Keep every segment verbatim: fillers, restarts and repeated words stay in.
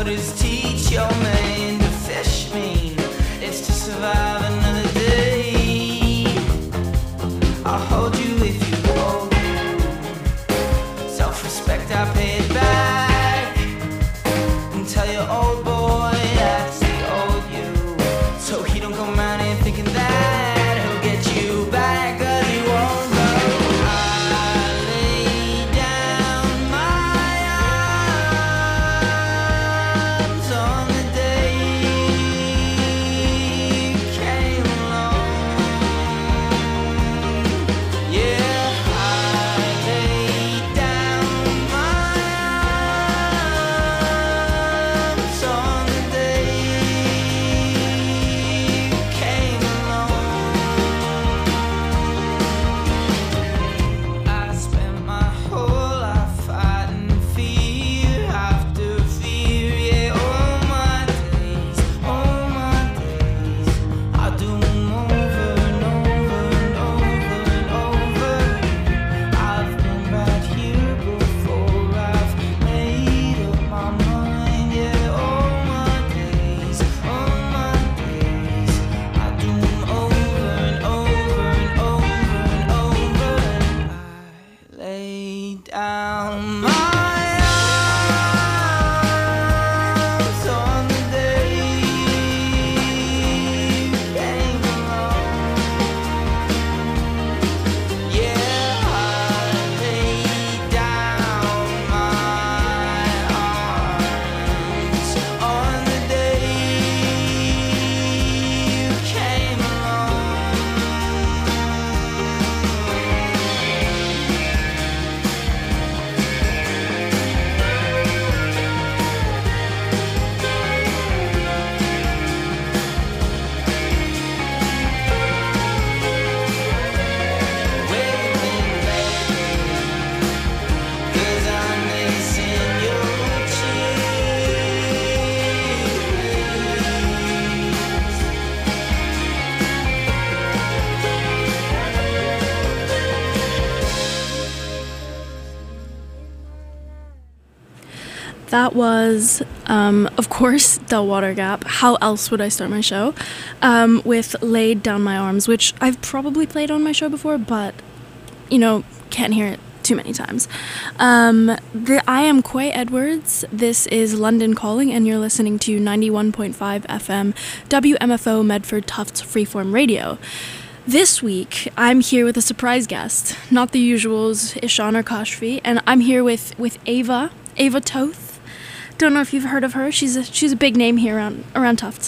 That was, um, of course, Del Water Gap. How else would I start my show? Um, with Laid Down My Arms, which I've probably played on my show before, but, you know, can't hear it too many times. Um, the, I am Quay Edwards. This is London Calling, and you're listening to ninety-one point five F M W M F O Medford Tufts Freeform Radio. This week, I'm here with a surprise guest, not the usuals, Ishan or Kashfi, and I'm here with, with Ava, Ava Toth. Don't know if you've heard of her. She's a she's a big name here around around Tufts.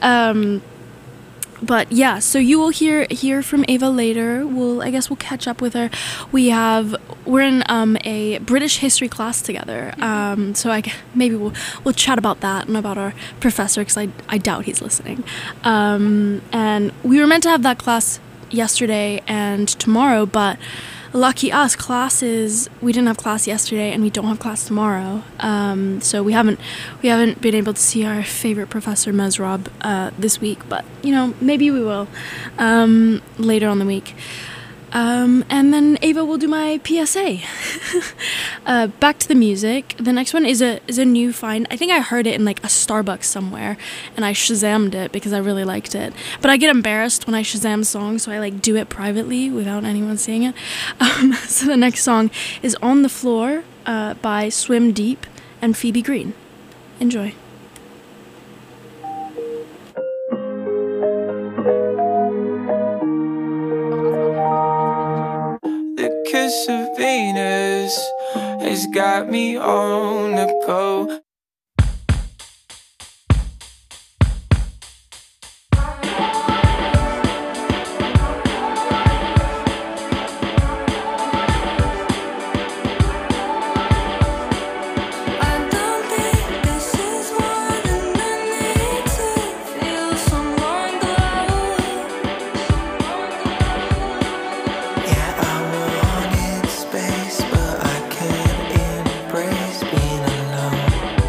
Um, but yeah, so you will hear hear from Ava later. We'll I guess we'll catch up with her. We have we're in um, a British history class together. Um, so I maybe we'll we'll chat about that and about our professor, because I I doubt he's listening. Um, and we were meant to have that class yesterday and tomorrow, but lucky us, classes, we didn't have class yesterday and we don't have class tomorrow. Um, so we haven't we haven't been able to see our favorite professor, Mesrob, uh, this week, but, you know, maybe we will um, later on the week. Um, and then Ava will do my P S A. uh, back to the music. The next one is a is a new find. I think I heard it in like a Starbucks somewhere, and I Shazammed it because I really liked it. But I get embarrassed when I Shazam songs, so I like do it privately without anyone seeing it. Um, so the next song is On the Floor uh, by Swim Deep and Phoebe Green. Enjoy. Kiss of Venus has got me on the go. Space, but I can't embrace being alone.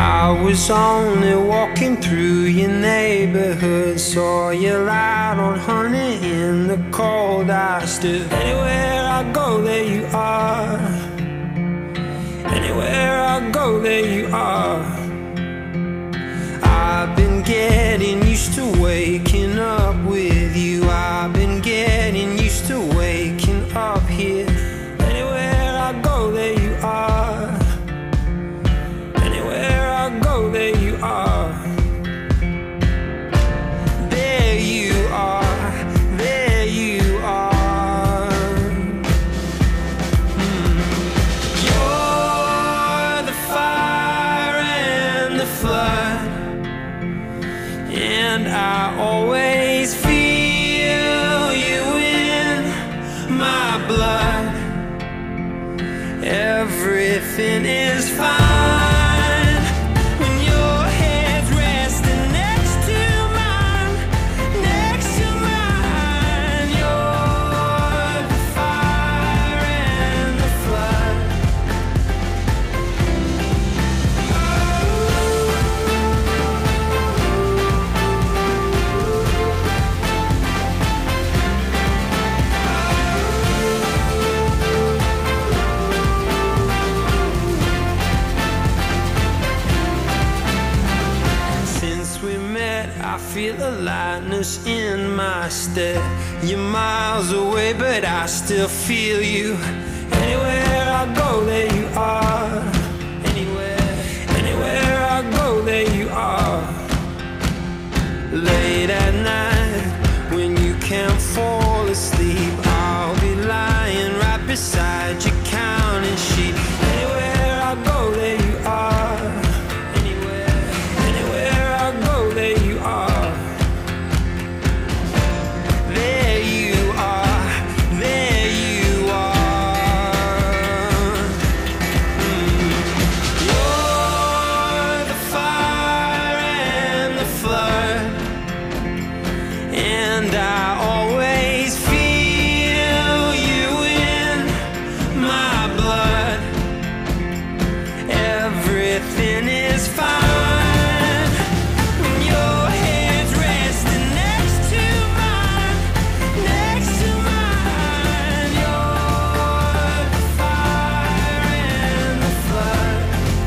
I was only walking through your neighborhood, saw you light on honey in the cold. I stood. Anywhere I go, there you are. Anywhere I go, there you are. I've been getting used to waking up with you. I've been getting used to waking up here. Anywhere I go, there you are. Anywhere I go, there you are. There you are. There you are. Mm. You're the fire and the flood, and I always feel you in my blood. Everything is fine when your head's resting next to mine, next to mine. You're the fire and the flood. I feel a lightness in my step. You're miles away, but I still feel you. Anywhere I go, there you are. Anywhere, anywhere I go, there you are. Late at night, when you can't fall asleep, I'll be lying right beside you, counting sheep. Anywhere I go, there you are. Anywhere, anywhere I go, there you are. There you are, there you are. Mm. You're the fire and the flood, and I always feel you in my blood. Everything is fine when your head's resting next to mine, next to mine. You're the fire and the flood.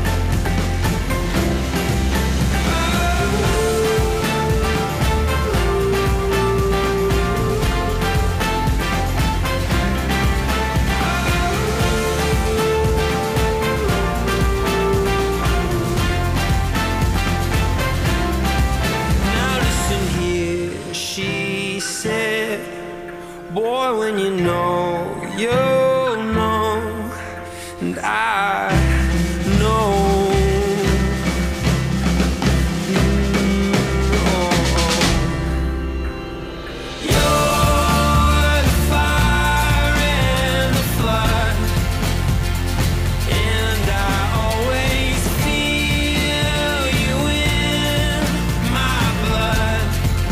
Now listen here, she said, boy, when you know, you'll know, and I know. Mm, oh, oh. You're the fire and the flood, and I always feel you in my blood.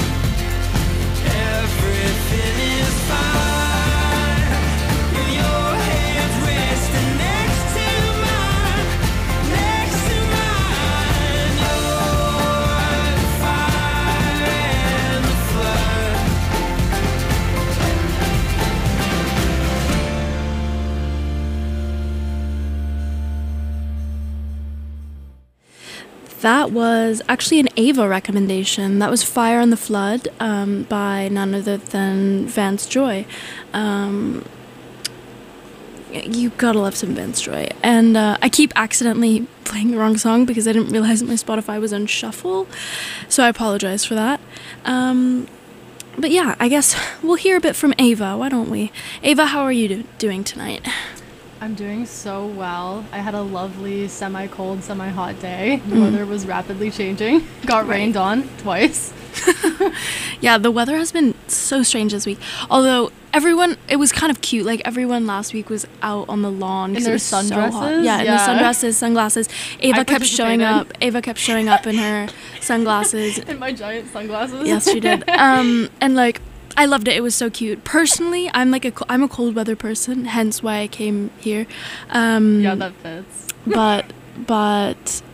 Everything is fine when your head's resting next to mine, next to mine. You're the fire and the flood. That was actually an Ava recommendation. That was Fire and the Flood um, by none other than Vance Joy. Um, you gotta love some Vance Joy. And uh, I keep accidentally playing the wrong song because I didn't realize that my Spotify was on shuffle. So I apologize for that. Um, but yeah, I guess we'll hear a bit from Ava, why don't we? Ava, how are you do- doing tonight? I'm doing so well. I had a lovely semi-cold, semi-hot day. The Mm. weather was rapidly changing. Got Right. rained on twice. Yeah, the weather has been so strange this week. Although everyone, it was kind of cute. Like everyone last week was out on the lawn 'cause In their it was so hot. sundresses? Yeah, in Yeah. the sundresses, sunglasses. Ava I kept showing up. participated. Ava kept showing up in her sunglasses. In my giant sunglasses. Yes, she did. Um, and like, I loved it. It was so cute. Personally, I'm like a co- I'm a cold weather person, hence why I came here. Um, Yeah, that fits. but but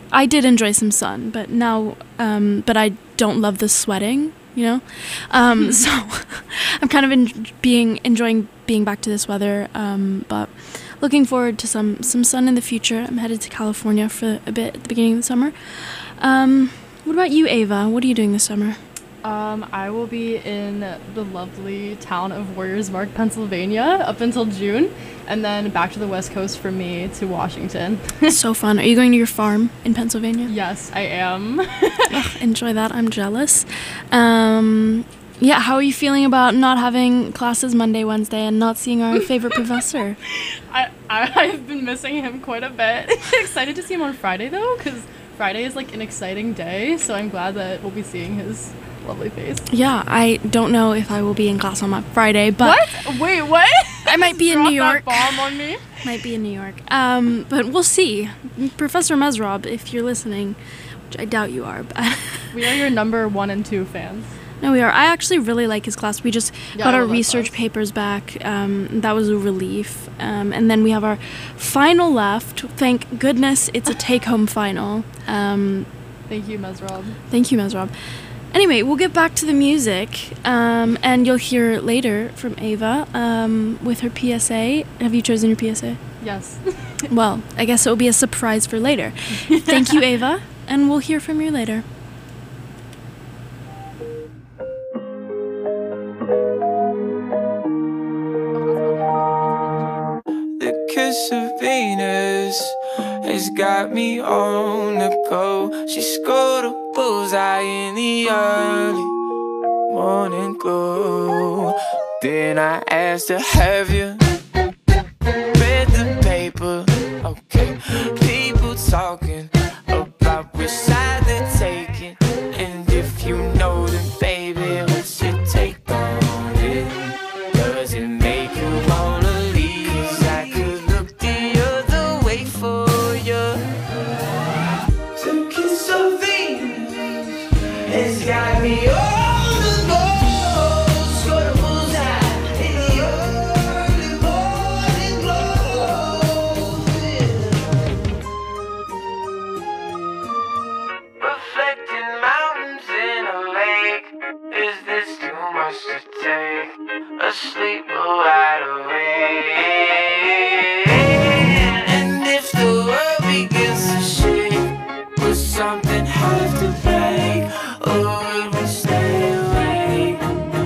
I did enjoy some sun, but now, um, but I don't love the sweating, you know? Um, so I'm kind of en- being enjoying being back to this weather, um, but looking forward to some, some sun in the future. I'm headed to California for a bit at the beginning of the summer. Um, what about you, Ava? What are you doing this summer? Um, I will be in the lovely town of Warriorsburg, Pennsylvania up until June, and then back to the West Coast for me to Washington. So fun. Are you going to your farm in Pennsylvania? Yes, I am. Ugh, enjoy that. I'm jealous. Um, yeah, how are you feeling about not having classes Monday, Wednesday, and not seeing our favorite professor? I, I, I've been missing him quite a bit. Excited to see him on Friday, though, because Friday is like an exciting day, so I'm glad that we'll be seeing his lovely face. Yeah, I don't know if I will be in class on my Friday, but what? Wait, what? I might be in New York. That bomb on me. Might be in New York. Um, but we'll see. Professor Mesrob, if you're listening, which I doubt you are, but we are your number one and two fans. No, we are. I actually really like his class. We just Yeah, got I our love that research class. papers back. Um, that was a relief. Um, and then we have our final left. Thank goodness it's a take-home final. Um, Thank you, Mesrob. Thank you, Mesrob. Anyway, we'll get back to the music, um, and you'll hear later from Ava um, with her P S A. Have you chosen your P S A? Yes. Well, I guess it will be a surprise for later. Thank you, Ava, and we'll hear from you later. The kiss of Venus has got me on the go. She scored a bullseye in the early morning glow. Then I asked her, have you read the paper? Okay, people talking about which side they're taking. And if you know them, baby, what's your take on it? Does it make you wanna leave? 'Cause I could look the other way for you. The kiss of Venus has got me on the go. Scored a bullseye in the early morning glow. Reflecting mountains in a lake. Is this too much to take? Asleep or wide awake? And if the world begins to shake, will something have to break? Or will we stay awake?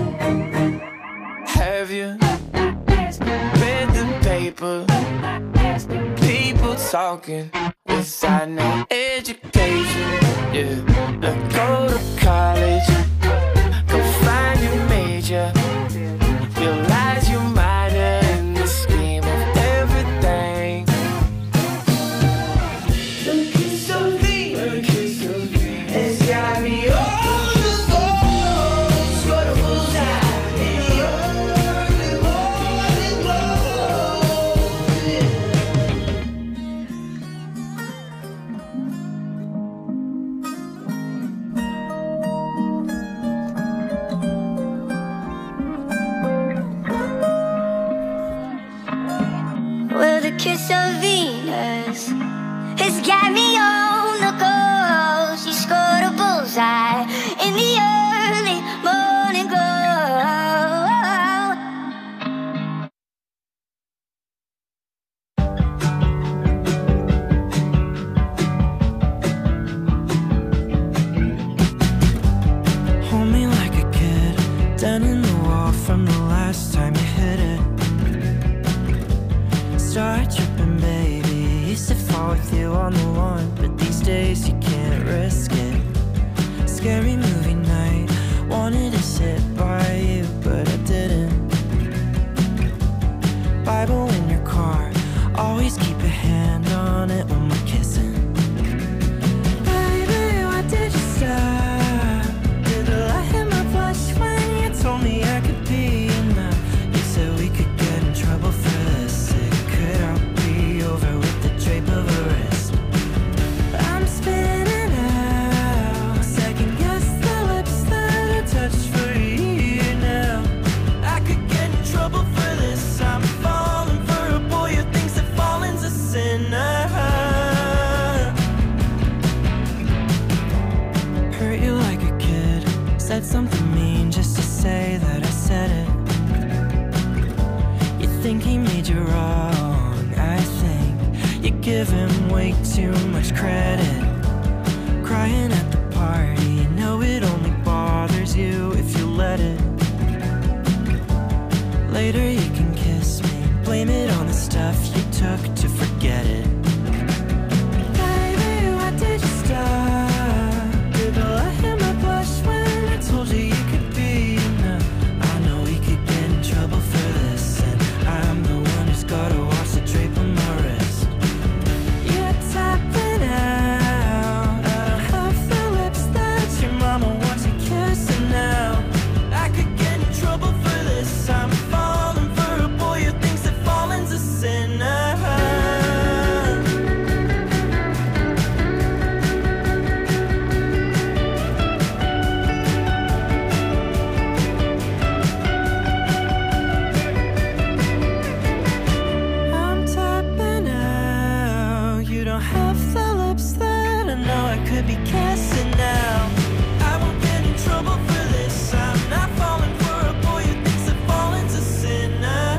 Have you read the paper? People talking without no education. Yeah, like go to college, go find your major, realize you minor in the scheme of everything. The kiss of Venus has got me on the go. Scored a bullseye in the early morning glow. Well, the kiss of Venus has got me on the go. She scored a bullseye in the early morning glow. Hold me like a kid, down in the wall from the last time you hit it. Start tripping, baby. Used to fall with you on the lawn, but these days you can't risk it. Scary movie night, wanted to sit by you, but I didn't. Bible in your car, always keep a hand on it when we're kissing. Baby, why did you stop? Did the light hit my blush when you told me I could be enough? You said we could get in trouble for this. It could all be over with the drape of a wrist. I'm spinning out, second guess the lips that I touched for a year now. I could get in trouble for this. I'm falling for a boy who thinks that falling's a sin. think he made you wrong. I think you give him way too much credit. Crying at the party, know it only bothers you if you let it. Later you can kiss me, blame it on the stuff you took to forget it. Baby, why did you stop? Did I let him blush when I told you you could be enough? I know we could get in trouble for this, and I'm the one who's gotta watch the drape on my wrist. You're tapping out, I don't have the lips that your mama wants to kiss, and now I could get in trouble for this. I'm falling for a boy who thinks that falling's a sin. I'm tapping out, you don't have the lips that I know I could be kissing now. I won't get in trouble for this. I'm not falling for a boy who thinks that falling's a sin.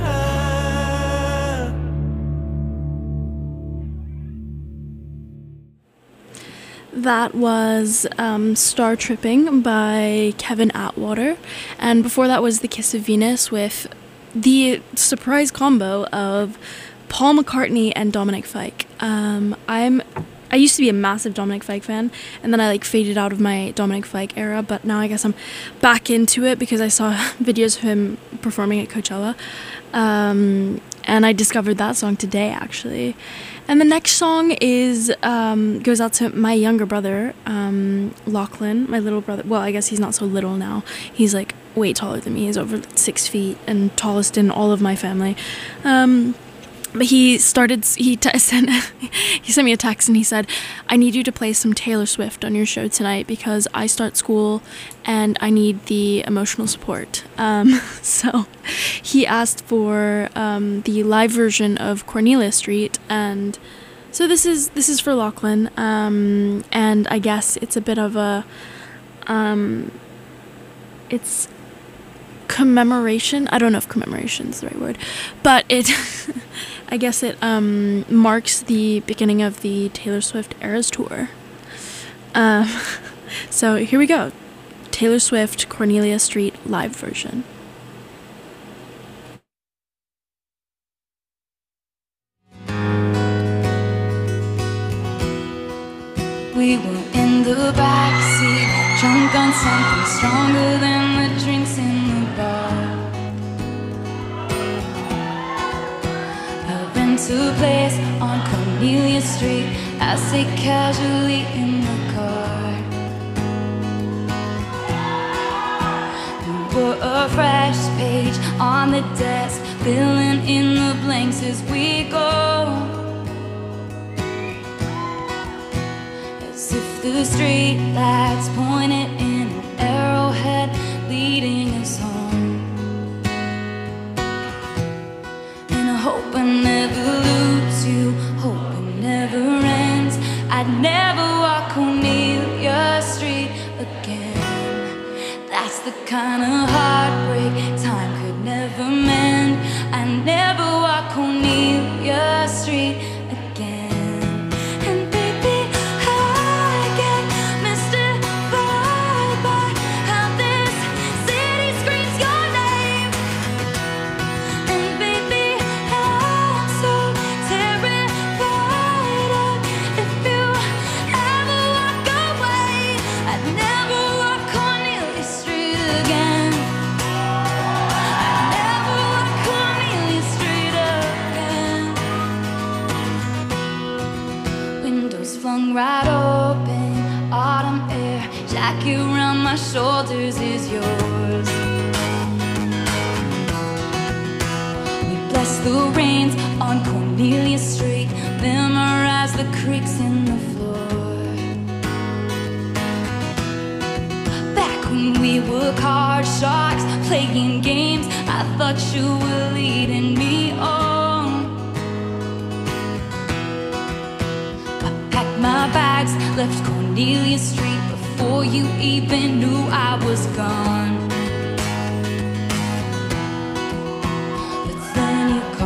That was um, Star Tripping by Kevin Atwater, and before that was The Kiss of Venus with the surprise combo of Paul McCartney and Dominic Fike. Um, I'm I used to be a massive Dominic Fike fan, and then I like faded out of my Dominic Fike era, but now I guess I'm back into it because I saw videos of him performing at Coachella, um, and I discovered that song today actually. And the next song is um, goes out to my younger brother, um, Lachlan, my little brother. Well, I guess he's not so little now. He's like way taller than me. He's over six feet and tallest in all of my family. Um, but he started. He t- sent he sent me a text and he said, "I need you to play some Taylor Swift on your show tonight because I start school and I need the emotional support." Um, so he asked for um, the live version of Cornelia Street, and so this is this is for Lachlan, um, and I guess it's a bit of a um, it's commemoration. I don't know if commemoration is the right word, but it I guess it um, marks the beginning of the Taylor Swift Eras Tour. Um, so here we go. Taylor Swift Cornelia Street live version. We were in the backseat, drunk on something stronger than the drinks in the bar. I rent a place on Cornelia Street, I sit casually in the car. We were a fresh page on the desk, filling in the blanks as we go. If the street lights pointed in an arrowhead leading us home. And I hope I never lose you, hope it never ends. I'd never walk Cornelia Street again. That's the kind of heartbreak time could never mend. I'd never walk Cornelia Street again. Flung right open, autumn air, jacket around my shoulders is yours. We bless the rains on Cornelia Street, memorize the creaks in the floor. Back when we were card sharks, playing games, I thought you were leading me on. My bags left Cornelia Street before you even knew I was gone. But then you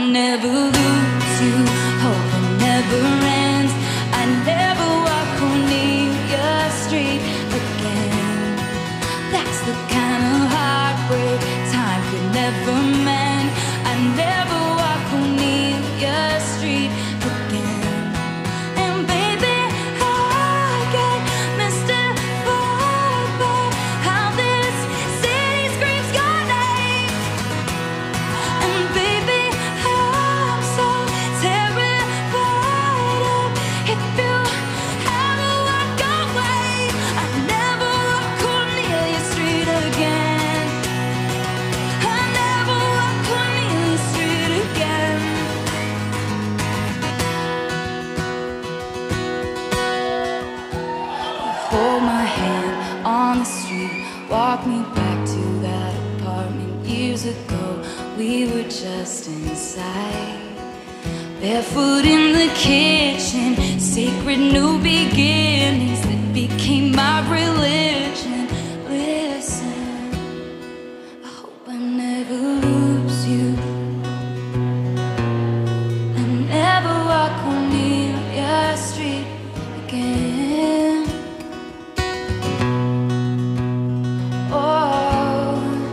never lose you. Hope it never ends. I never walk on near your street again. That's the kind of heartbreak time could never mend. I never walk on near your street again. And baby, I get mystified by how this city screams your name. And baby, I'm so terrified of if you ever walk away. I never walk on near your street again. I never walk on near your street again. Hold my hand on the street, walk me back to that apartment years ago. We were just inside, barefoot in the kitchen, sacred new beginnings that became my religion. Listen, I hope I never lose you. I never walk on near your street again. Oh,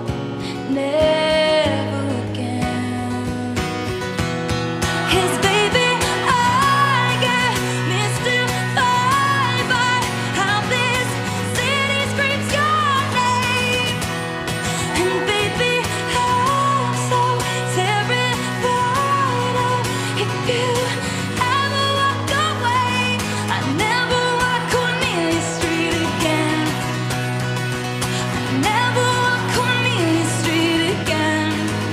never again. 'Cause baby, I get mystified by how this city screams your name. And baby, I'm so terrified of if you ever walk away. I never walk on near your street again. I never walk on near your street again.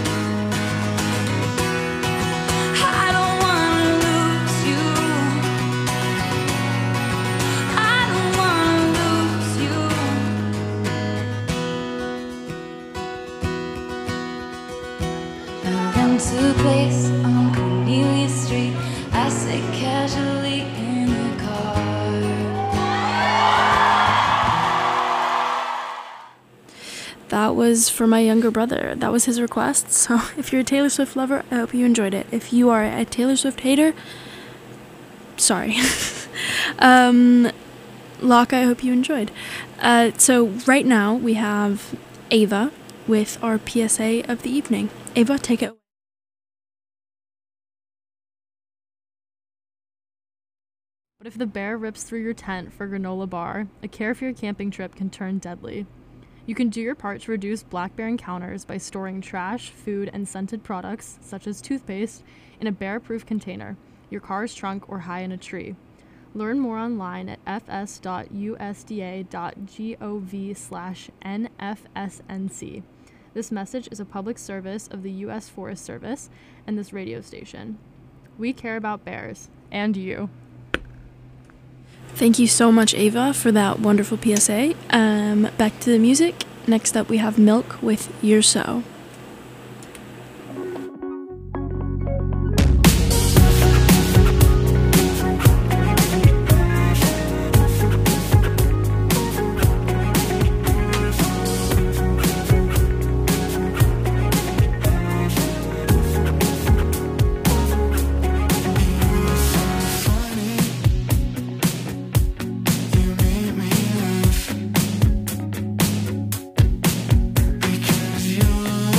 I don't wanna lose you. I don't wanna lose you. I rent a place on Cornelia Street. I sit casually in the car. That was for my younger brother. That was his request. So if you're a Taylor Swift lover, I hope you enjoyed it. If you are a Taylor Swift hater, sorry. um, Locke, I hope you enjoyed. Uh, so right now we have Ava with our P S A of the evening. Ava, take it away. But if the bear rips through your tent for granola bar, a Carefree camping trip can turn deadly. You can do your part to reduce black bear encounters by storing trash, food, and scented products, such as toothpaste, in a bear-proof container, your car's trunk, or high in a tree. Learn more online at fs.usda.gov slash nfsnc. This message is a public service of the U S Forest Service and this radio station. We care about bears, and you. Thank you so much, Ava, for that wonderful P S A. Um, back to the music. Next up, we have Milk with You're So. Because you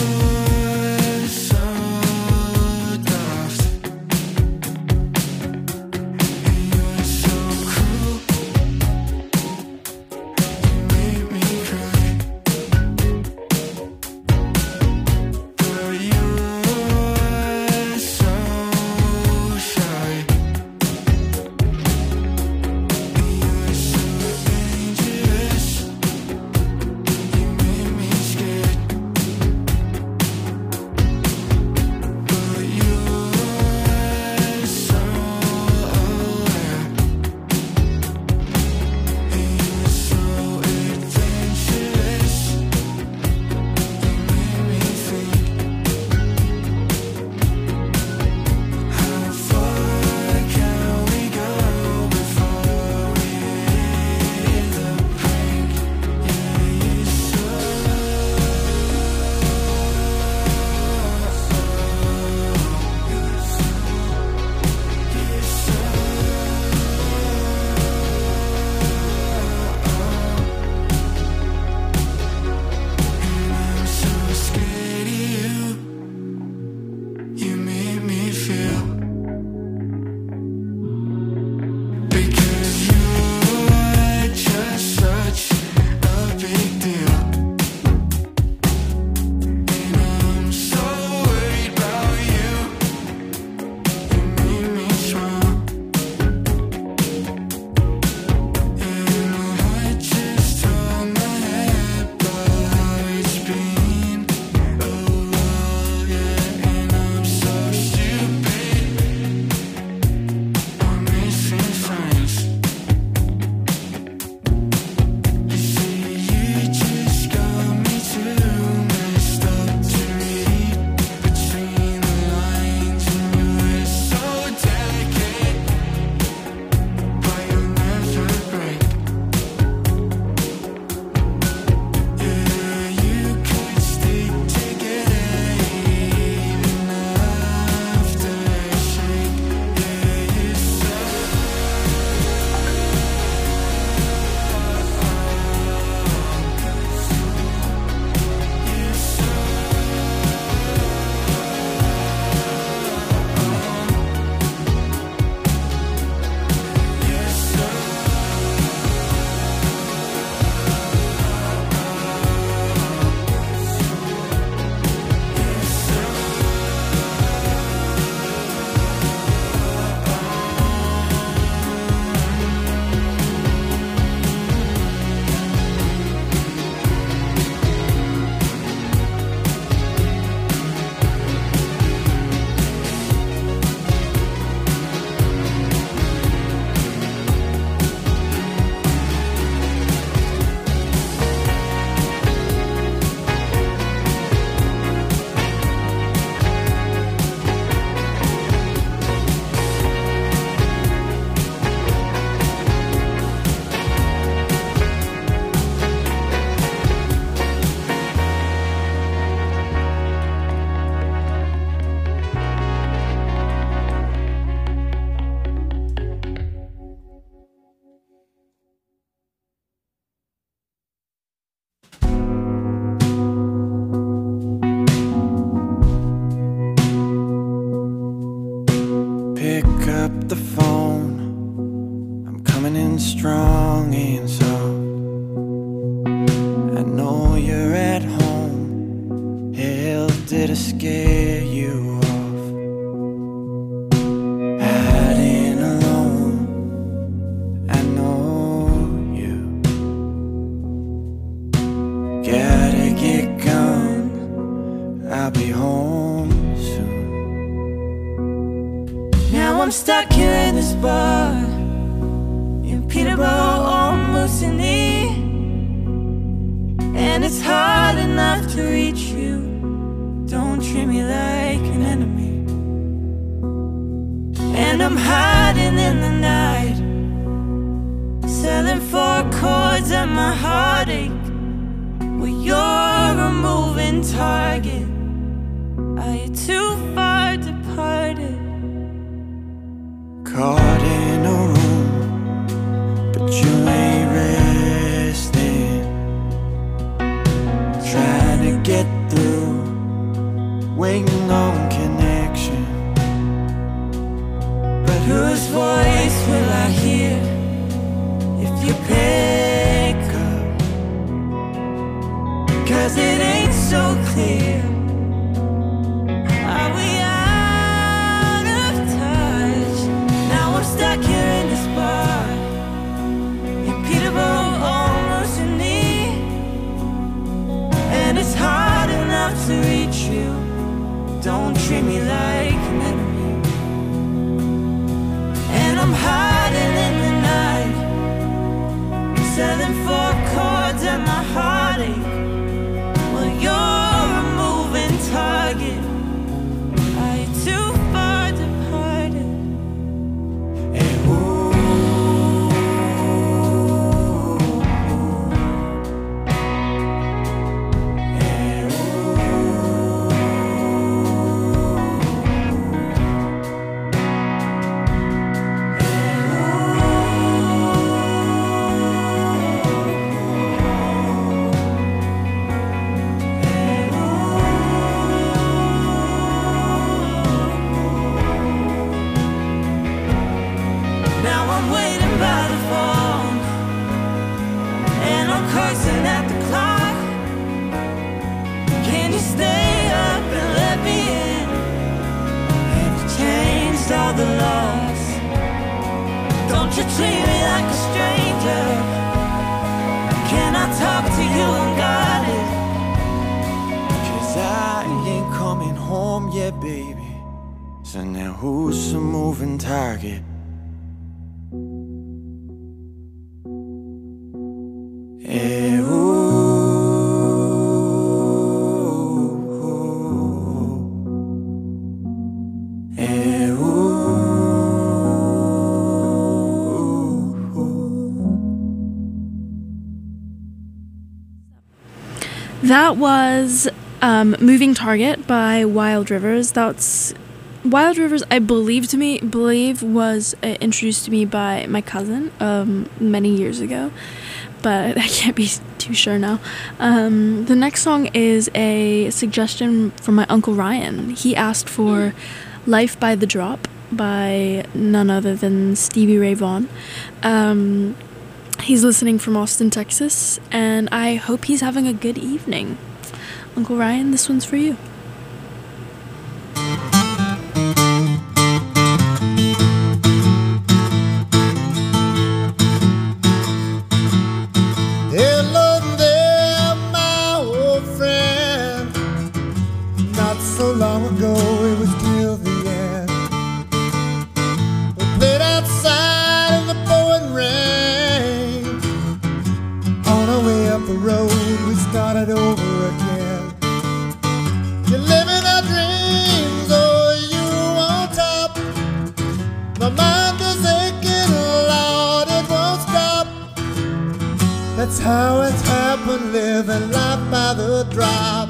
strong and soft. I know you're at home. Hell, did it scare you off? Hiding alone, I know you. Gotta get gone, I'll be home soon. Now I'm stuck here in this bar in Peterborough or Moosonee, and it's hard enough to reach you. Don't treat me like an enemy. And I'm hiding in the night, selling four chords at my heartache. Well, you're a moving target. Are you too far departed? Caught in a room, but you ain't resting. Trying to get through, waiting on connection. But whose voice will I hear if you pick up? 'Cause it ain't so clear. Are we out of touch? Now I'm stuck here in this bar in Peterborough or Moosonee, and it's hard enough to reach you. Don't treat me like an enemy. And I'm hiding in the night, selling four chords at my heartache. Well, you're a moving target. Are you too far departed? And ooh, and Now I'm waiting by the phone, and I'm cursing at the clock. Can you stay up and let me in? Have you changed all the laws? Don't you treat me like a stranger? Can I talk to you unguarded? 'cause I ain't coming home yet, baby. So now who's the moving target? Eh, ooh, eh, That was um, Moving Target by Wild Rivers. That's Wild Rivers, I believe to me, believe was uh, introduced to me by my cousin um, many years ago, but I can't be too sure now. Um, the next song is a suggestion from my Uncle Ryan. He asked for Life by the Drop by none other than Stevie Ray Vaughan. Um, he's listening from Austin, Texas, and I hope he's having a good evening. Uncle Ryan, this one's for you. Hello there, my old friend. Not so long ago, it was till the end. We played outside in the pouring rain. On our way up the road, we started over again. You're living our dreams, oh, you on top. My mind is aching, Lord, it won't stop. That's how it's happened, living life by the drop.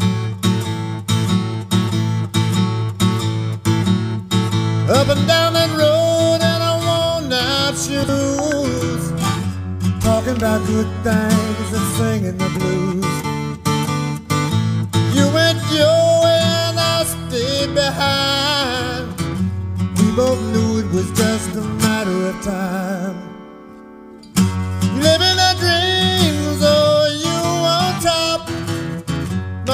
Up and down that road in our worn out shoes, talking about good things and singing the blues. You went your way and I stayed behind. We both knew it was just a matter of time.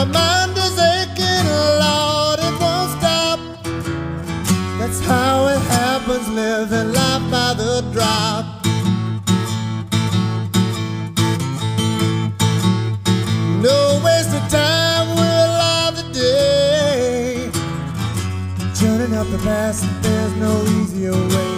My mind is aching, Lord, it won't stop. That's how it happens, living life by the drop. No waste of time, we're alive today. Turning up the past, there's no easier way.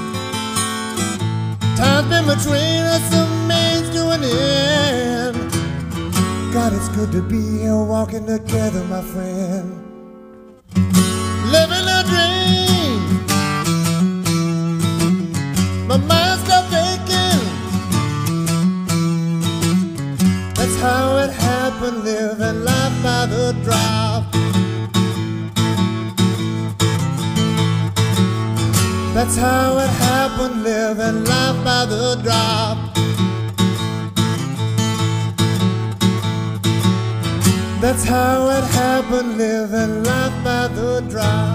Time's been between us, a means to an end. God, it's good to be here walking together, my friend. Living a dream. My mind stopped aching. That's how it happened, living life by the drop. That's how it happened, living life by the drop. That's how it happened, living life by the drop.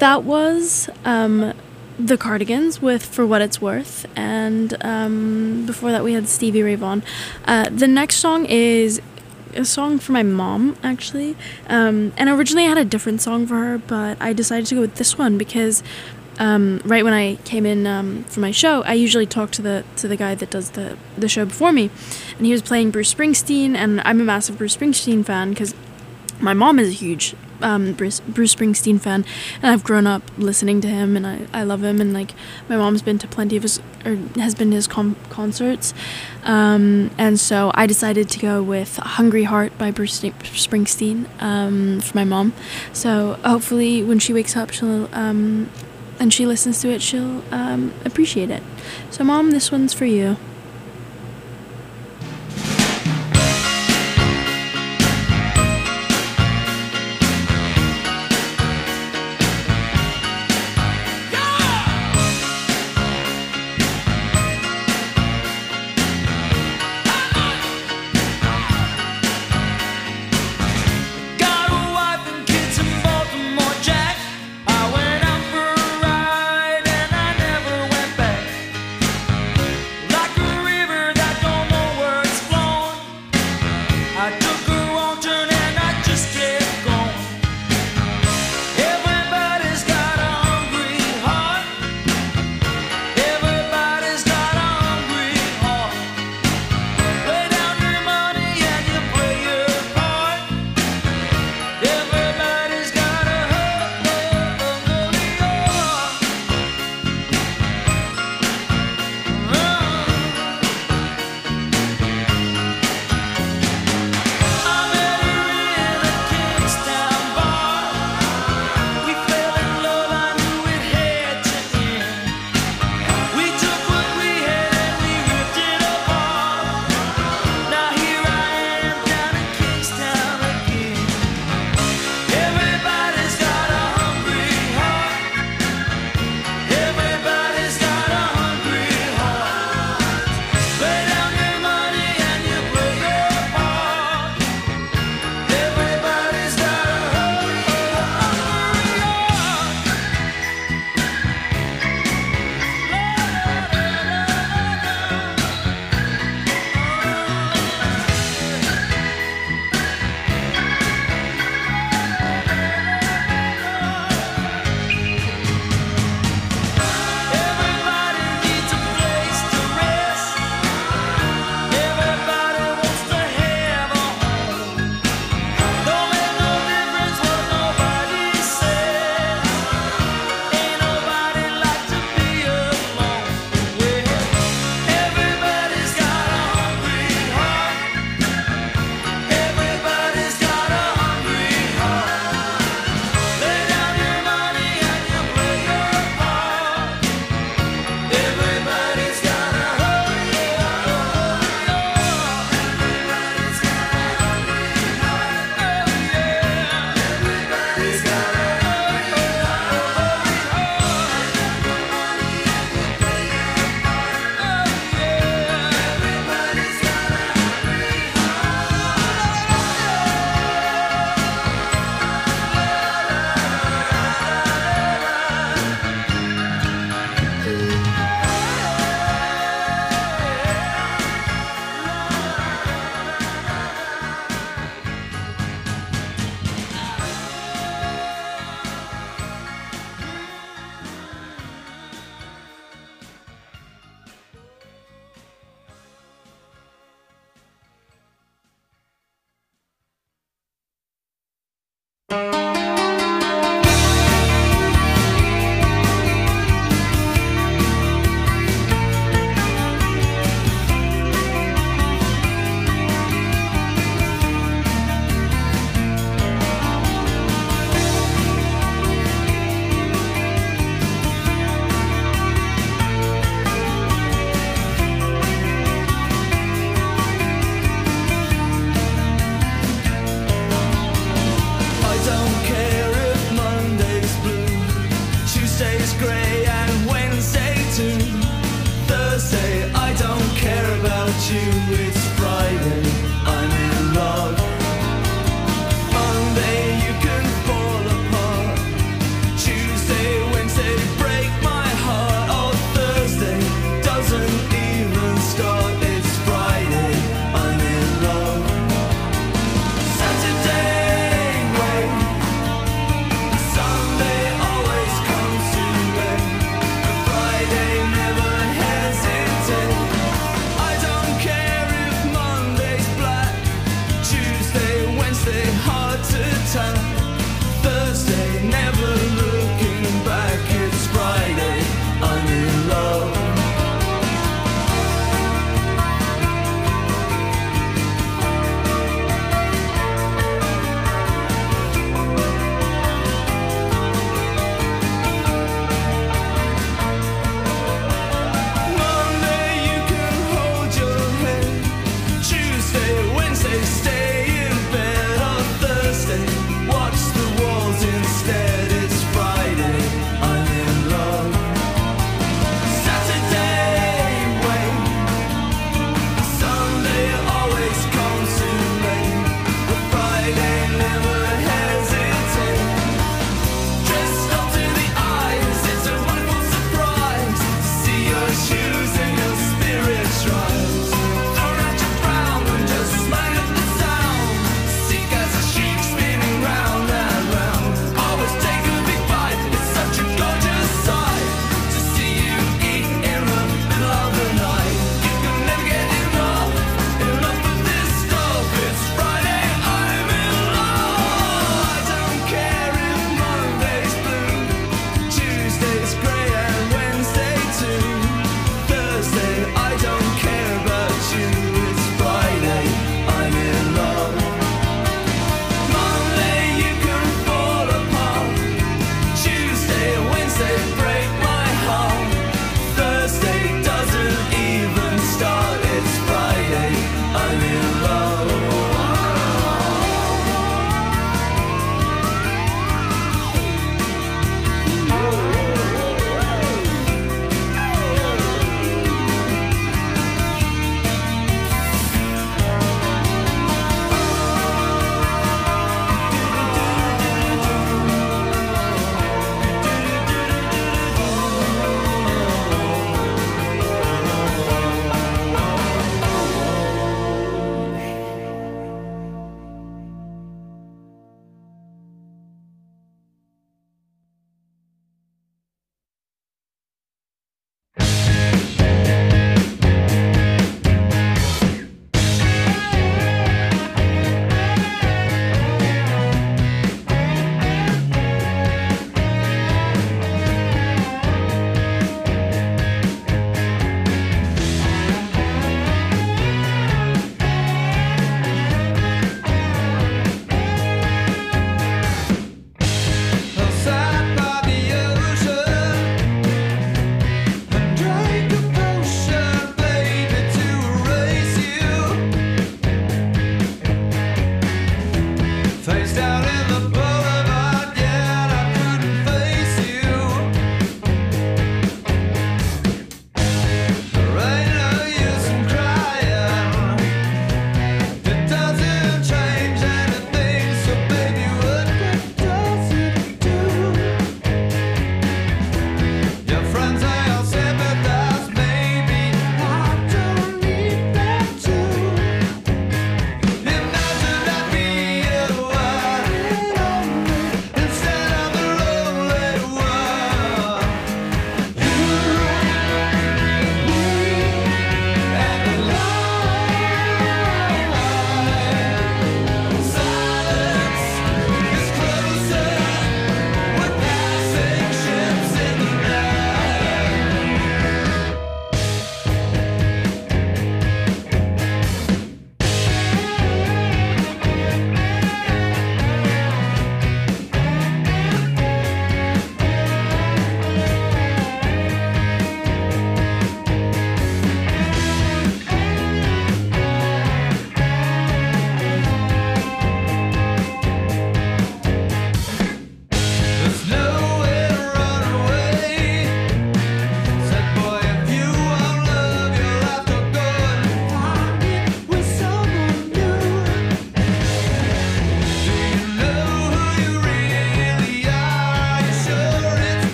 that was um, the Cardigans with For What It's Worth, and um, before that we had Stevie Ray Vaughan. Uh, the next song is a song for my mom, actually, um, and originally I had a different song for her, but I decided to go with this one because um, right when I came in um, for my show, I usually talk to the to the guy that does the, the show before me, and he was playing Bruce Springsteen, and I'm a massive Bruce Springsteen fan because my mom is a huge um, Bruce, Bruce Springsteen fan, and I've grown up listening to him, and I, I love him, and like my mom's been to plenty of his, or has been to his com- concerts, um, and so I decided to go with Hungry Heart by Bruce Springsteen um, for my mom. So hopefully when she wakes up, she'll um, and she listens to it, she'll um, appreciate it. So Mom, this one's for you. Like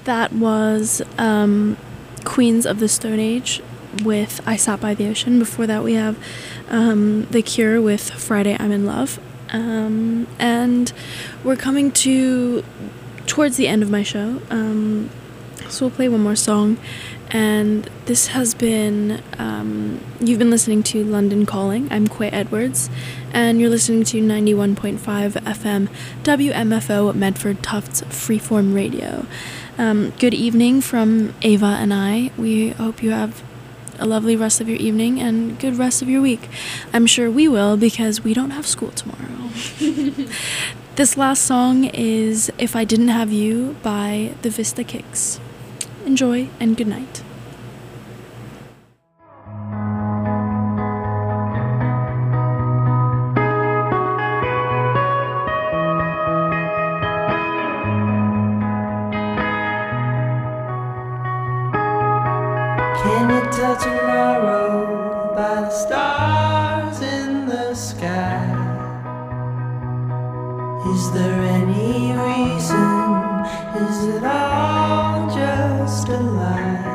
That was um, Queens of the Stone Age with I Sat by the Ocean. Before that, we have um, The Cure with Friday I'm in Love. Um, and we're coming to towards the end of my show. Um, so we'll play one more song. And this has been, um, you've been listening to London Calling. I'm Quay Edwards, and you're listening to ninety-one point five F M W M F O Medford Tufts Freeform Radio. Um, good evening from Ava and I. We hope you have a lovely rest of your evening and good rest of your week. I'm sure we will, because we don't have school tomorrow. This last song is If I Didn't Have You by the Vista Kicks. Enjoy and good night. Can you tell tomorrow by the stars in the sky? Is there any reason? Is it all just a lie?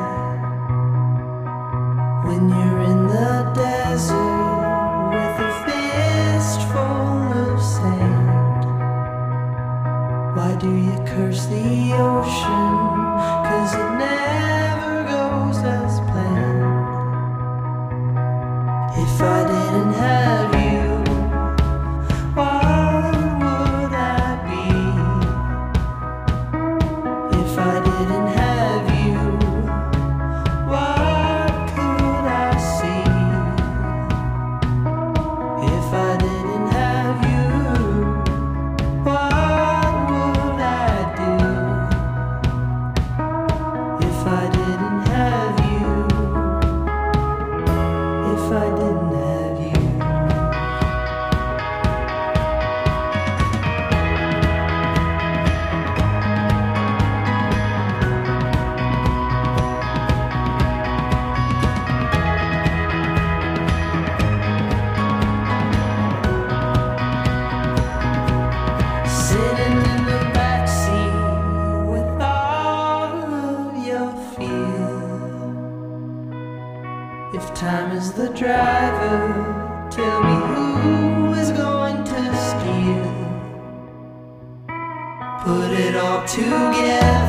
When you're in the desert with a fistful of sand, why do you curse the ocean? 'Cause it never goes as planned. If I didn't have you, what would I be? If I didn't have you, what could I see? If I didn't have you, what would I do? If I didn't have you, if I didn't have you. Sitting in the backseat with all of your fear. If time is the driver, tell me who is going to steer. Put it all together.